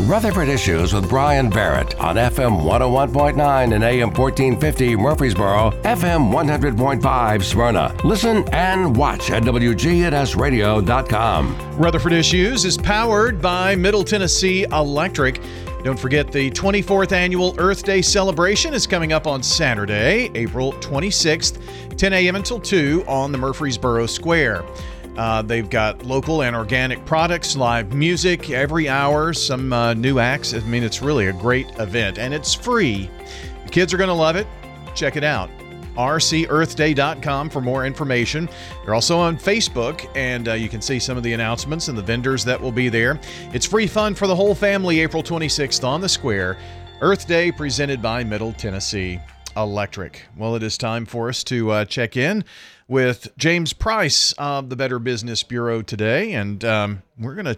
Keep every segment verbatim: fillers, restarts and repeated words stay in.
Rutherford Issues with Brian Barrett on F M one oh one point nine and A M fourteen fifty Murfreesboro, F M one hundred point five Smyrna. Listen and watch at W G N S radio dot com. Rutherford Issues is powered by Middle Tennessee Electric. Don't forget the twenty-fourth Annual Earth Day celebration is coming up on Saturday, April twenty-sixth, ten a.m. until two on the Murfreesboro Square. Uh, they've got local and organic products, live music every hour, some uh, new acts. I mean, it's really a great event, and it's free. The kids are going to love it. Check it out. r c earth day dot com for more information. They're also on Facebook, and uh, you can see some of the announcements and the vendors that will be there. It's free fun for the whole family, April twenty-sixth on the Square. Earth Day presented by Middle Tennessee Electric. Well, it is time for us to uh, check in with James Price of the Better Business Bureau today, and um, we're going to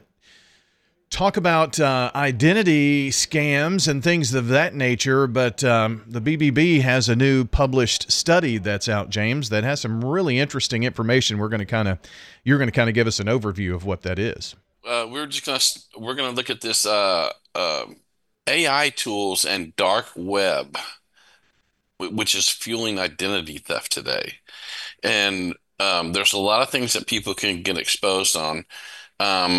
talk about uh, identity scams and things of that nature, but um, the B B B has a new published study that's out, James, that has some really interesting information. We're going to kind of, you're going to kind of give us an overview of what that is. Uh, we're just going to we're going to look at this uh, uh, A I tools and dark web, which is fueling identity theft today. And um, there's a lot of things that people can get exposed on. Um,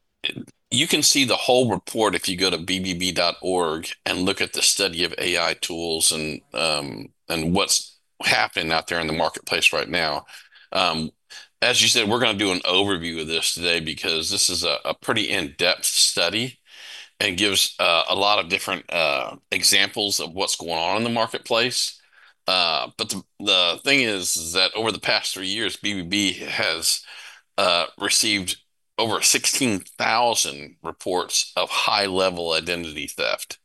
You can see the whole report if you go to b b b dot org and look at the study of A I tools and um, and what's happening out there in the marketplace right now. Um, as you said, we're going to do an overview of this today because this is a, a pretty in-depth study and gives uh, a lot of different uh, examples of what's going on in the marketplace. Uh, but the, the thing is, is that over the past three years, B B B has uh, received over sixteen thousand reports of high-level identity theft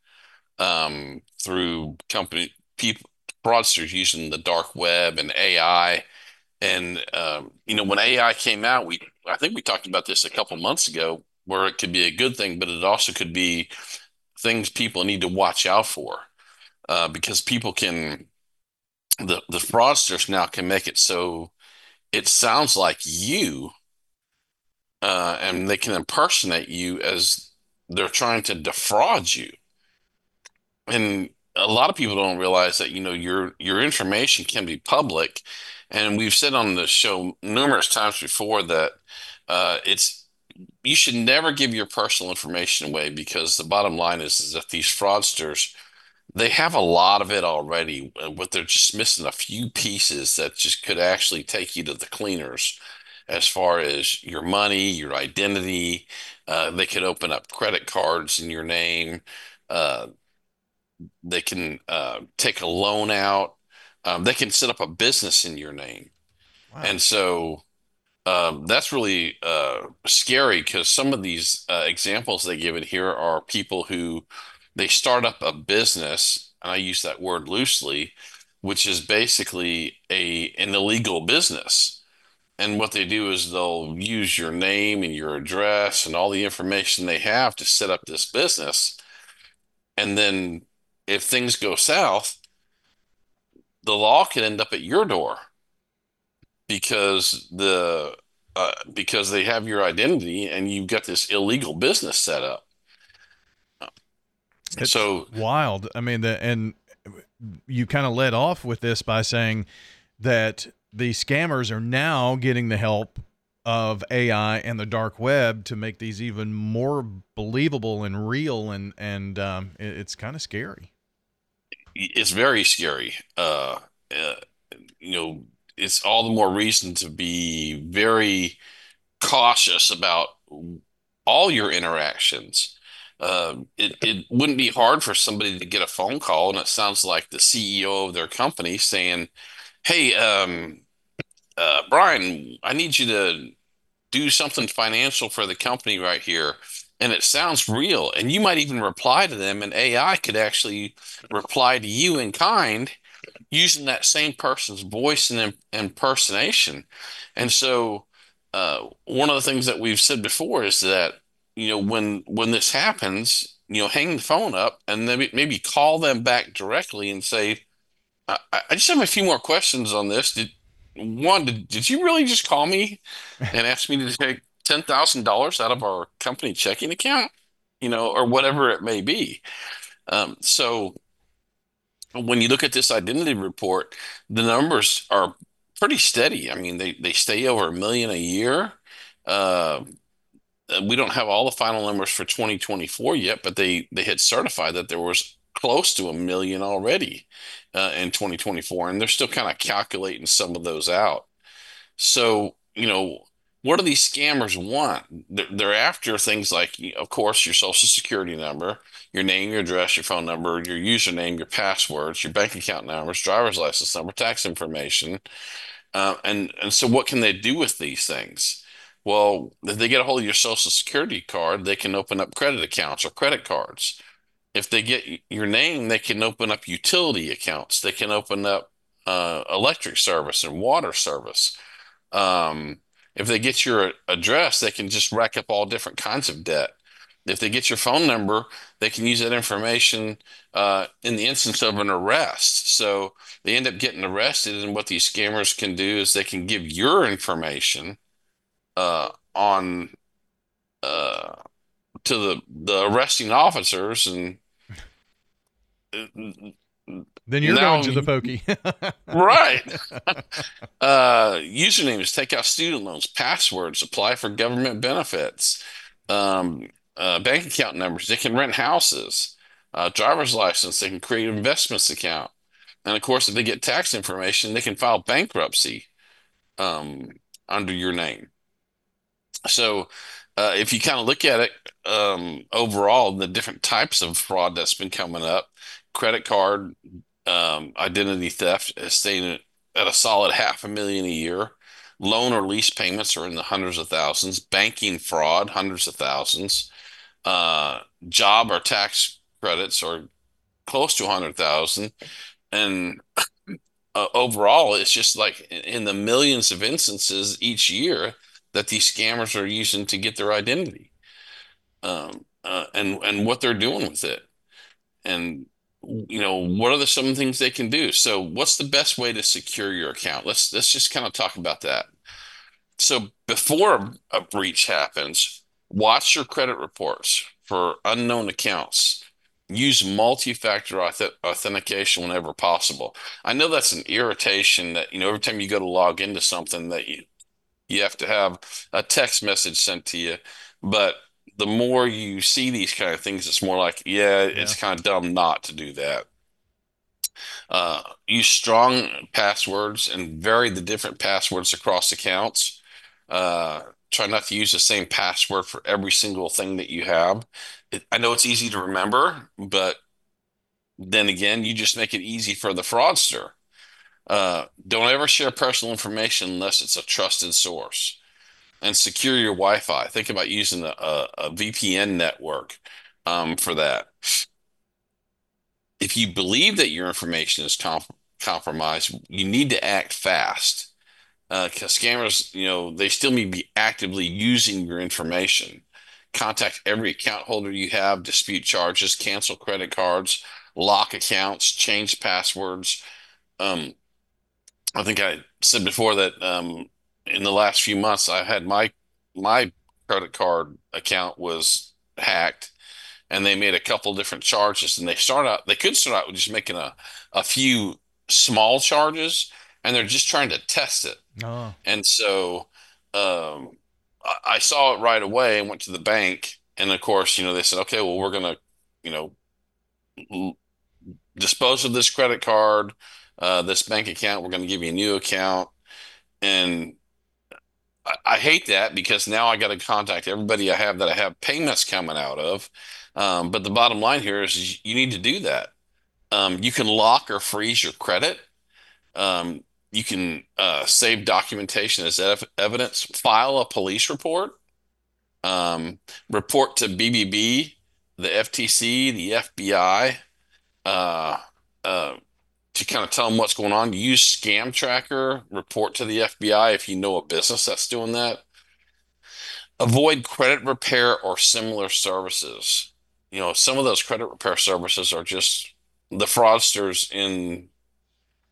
um, through company people, fraudsters using the dark web and A I. And um, you know, when A I came out, we I think we talked about this a couple months ago, where it could be a good thing, but it also could be things people need to watch out for uh, because people can the the fraudsters now can make it so it sounds like you. Uh, and they can impersonate you as they're trying to defraud you. And a lot of people don't realize that, you know, your your information can be public. And we've said on the show numerous times before that uh, it's you should never give your personal information away because the bottom line is, is that these fraudsters, they have a lot of it already, but they're just missing a few pieces that just could actually take you to the cleaners. As far as your money, your identity, uh, they could open up credit cards in your name. Uh, they can uh, take a loan out. Um, they can set up a business in your name. Wow. And so um, that's really uh, scary because some of these uh, examples they give in here are people who they start up a business, and I use that word loosely, which is basically a an illegal business. And what they do is they'll use your name and your address and all the information they have to set up this business. And then if things go south, the law could end up at your door because the uh, because they have your identity and you've got this illegal business set up. It's so wild. I mean, the, and you kind of led off with this by saying that the scammers are now getting the help of A I and the dark web to make these even more believable and real, and and um, it, it's kind of scary. It's very scary. Uh, uh, you know, it's all the more reason to be very cautious about all your interactions. Uh, it, it wouldn't be hard for somebody to get a phone call, and it sounds like the C E O of their company saying, hey, um, uh, Brian, I need you to do something financial for the company right here. And it sounds real. And you might even reply to them, and A I could actually reply to you in kind using that same person's voice and im- impersonation. And so uh, one of the things that we've said before is that, you know, when when this happens, you know, hang the phone up and maybe, maybe call them back directly and say, I, I just have a few more questions on this. Did one, did, did you really just call me and ask me to take ten thousand dollars out of our company checking account? you know, or whatever it may be. Um, so when you look at this identity report, the numbers are pretty steady. I mean, they they stay over a million a year. Uh, we don't have all the final numbers for twenty twenty-four yet, but they they had certified that there was close to a million already uh, in twenty twenty-four, and they're still kind of calculating some of those out. So, you know, what do these scammers want? They're, they're after things like, of course, your social security number, your name, your address, your phone number, your username, your passwords, your bank account numbers, driver's license number, tax information. Uh, and and so what can they do with these things? Well, if they get a hold of your social security card, they can open up credit accounts or credit cards. If they get your name, they can open up utility accounts. They can open up uh, electric service and water service. Um, if they get your address, they can just rack up all different kinds of debt. If they get your phone number, they can use that information uh, in the instance of an arrest. So they end up getting arrested, and what these scammers can do is they can give your information uh, on uh, to the the arresting officers, and uh, Then you're going now, to the pokey. right. Uh, usernames, take out student loans, passwords, apply for government benefits, um, uh, bank account numbers. They can rent houses, uh, driver's license. They can create an investments account, and of course, if they get tax information, they can file bankruptcy um, under your name. So, uh, if you kind of look at it um, overall, the different types of fraud that's been coming up, credit card um, identity theft is staying at a solid half a million a year. Loan or lease payments are in the hundreds of thousands. Banking fraud, hundreds of thousands. Uh, job or tax credits are close to a hundred thousand. And uh, overall, it's just like in in the millions of instances each year that these scammers are using to get their identity, um, uh, and and what they're doing with it. And you know, what are the some things they can do? So what's the best way to secure your account? Let's let's just kind of talk about that. So before a, a breach happens, watch your credit reports for unknown accounts. Use multi-factor auth authentication whenever possible. I know that's an irritation that, you know, every time you go to log into something that you you have to have a text message sent to you. But the more you see these kind of things, it's more like, yeah, Yeah. it's kind of dumb not to do that. Uh, use strong passwords and vary the different passwords across accounts. Uh, try not to use the same password for every single thing that you have. It, I know it's easy to remember, but then again, you just make it easy for the fraudster. Uh, don't ever share personal information unless it's a trusted source. And secure your Wi-Fi. Think about using a, a, a V P N network um, for that. If you believe that your information is com compromised, you need to act fast. Because uh, scammers, you know, they still may be actively using your information. Contact every account holder you have, dispute charges, cancel credit cards, lock accounts, change passwords. Um, I think I said before that um, in the last few months, I had my my credit card account was hacked, and they made a couple different charges. And they start out, they could start out with just making a a few small charges, and they're just trying to test it. Oh, And so um, I, I saw it right away and went to the bank. And of course, you know, they said, okay, well, we're gonna, you know, dispose of this credit card, uh, this bank account. We're going to give you a new account. And I, I hate that because now I got to contact everybody I have that I have payments coming out of. Um, but the bottom line here is you need to do that. Um, you can lock or freeze your credit. Um, you can uh, save documentation as ev evidence, file a police report, um, report to B B B, the F T C, the F B I, uh, uh, to kind of tell them what's going on. Use Scam Tracker, report to the F B I if you know a business that's doing that. Avoid credit repair or similar services. You know, some of those credit repair services are just the fraudsters in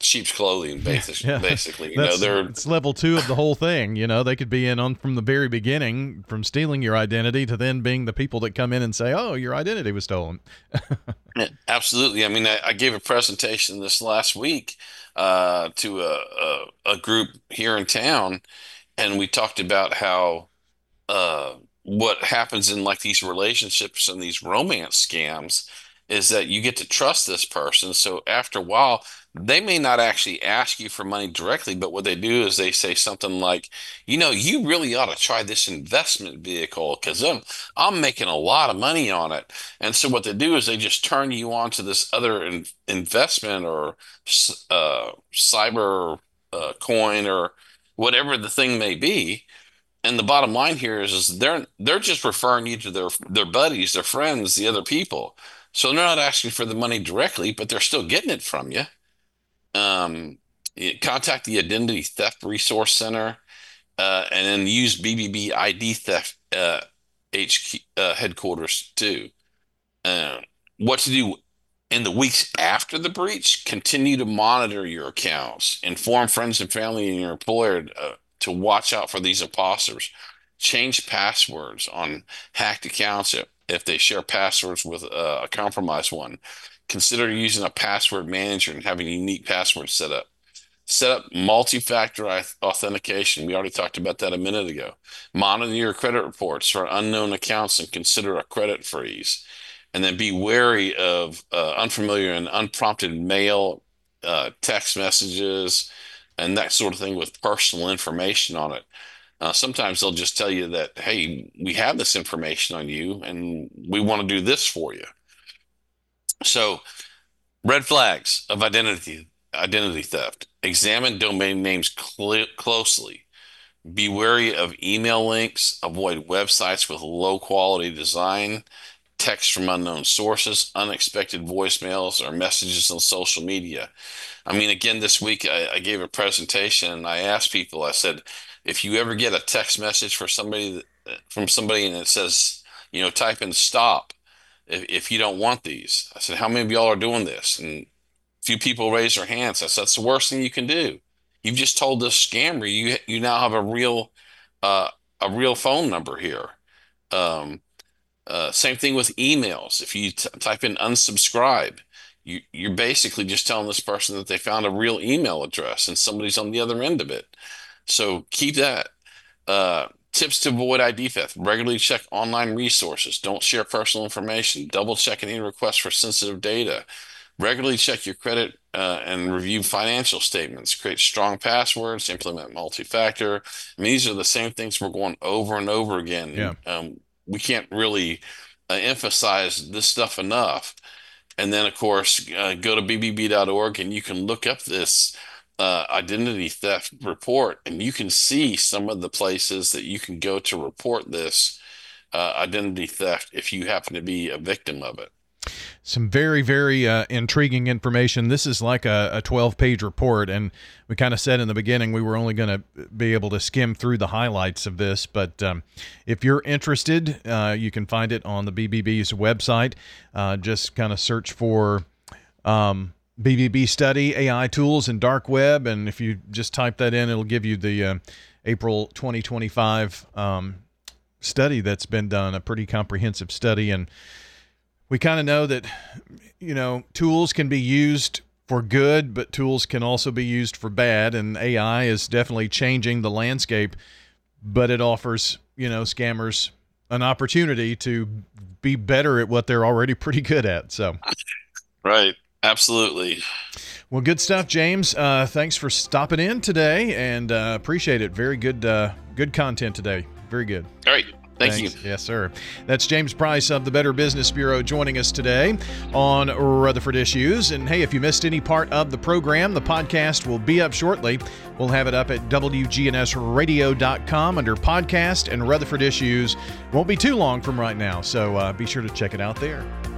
sheep's clothing, basically. Yeah. basically. You That's, know, they're it's level two of the whole thing. You know, they could be in on from the very beginning, from stealing your identity to then being the people that come in and say, oh, your identity was stolen. Yeah, absolutely. I mean, I, I gave a presentation this last week uh, to a, a, a group here in town, and we talked about how uh, what happens in like these relationships and these romance scams is that you get to trust this person. So after a while, they may not actually ask you for money directly, but what they do is they say something like, you know, you really ought to try this investment vehicle because I'm, I'm making a lot of money on it. And so what they do is they just turn you on to this other in, investment or uh, cyber uh, coin or whatever the thing may be. And the bottom line here is, is they're they're just referring you to their their buddies, their friends, the other people. So they're not asking for the money directly, but they're still getting it from you. Um, you contact the Identity Theft Resource Center, uh, and then use B B B I D Theft uh, H Q uh, headquarters too. Uh, what to do in the weeks after the breach? Continue to monitor your accounts, inform friends and family and your employer uh, to watch out for these imposters. Change passwords on hacked accounts if, if they share passwords with uh, a compromised one. Consider using a password manager and having unique passwords set up. Set up multi-factor authentication. We already talked about that a minute ago. Monitor your credit reports for unknown accounts and consider a credit freeze. And then be wary of uh, unfamiliar and unprompted mail, uh, text messages, and that sort of thing with personal information on it. Uh, sometimes they'll just tell you that, hey, we have this information on you and we want to do this for you. So, red flags of identity identity theft. Examine domain names cl- closely. Be wary of email links. Avoid websites with low quality design, text from unknown sources, unexpected voicemails, or messages on social media. I mean, again, this week I, I gave a presentation and I asked people, I said, if you ever get a text message for somebody that, from somebody and it says, you know, type in stop if, if you don't want these. I said, how many of y'all are doing this? And a few people raised their hands. I said, that's the worst thing you can do. You've just told this scammer you you now have a real uh, a real phone number here. Um, uh, same thing with emails. If you t- type in unsubscribe, you, you're basically just telling this person that they found a real email address and somebody's on the other end of it. So keep that. Uh, tips to avoid I D theft. Regularly check online resources. Don't share personal information. Double check any requests for sensitive data. Regularly check your credit uh, and review financial statements. Create strong passwords. Implement multi-factor. I mean, these are the same things we're going over and over again. Yeah. Um, we can't really uh, emphasize this stuff enough. And then, of course, uh, go to B B B dot org and you can look up this uh, identity theft report, and you can see some of the places that you can go to report this uh, identity theft if you happen to be a victim of it. Some very, very uh, intriguing information. This is like a twelve-page report, and we kind of said in the beginning we were only going to be able to skim through the highlights of this, but um, if you're interested, uh, you can find it on the B B B's website. Uh, just kind of search for um, B B B Study, A I Tools, and Dark Web, and if you just type that in, it'll give you the uh, April twenty twenty-five um, study that's been done, a pretty comprehensive study, and we kind of know that, you know, tools can be used for good, but tools can also be used for bad. And A I is definitely changing the landscape, but it offers, you know, scammers an opportunity to be better at what they're already pretty good at. So, right. Absolutely. Well, good stuff, James. Uh, thanks for stopping in today, and uh, appreciate it. Very good, uh, good content today. Very good. All right. Thank Thanks. you. Yes, sir. That's James Price of the Better Business Bureau joining us today on Rutherford Issues. And hey, if you missed any part of the program, the podcast will be up shortly. We'll have it up at W G N S radio dot com under podcast and Rutherford Issues. Won't be too long from right now, so uh, be sure to check it out there.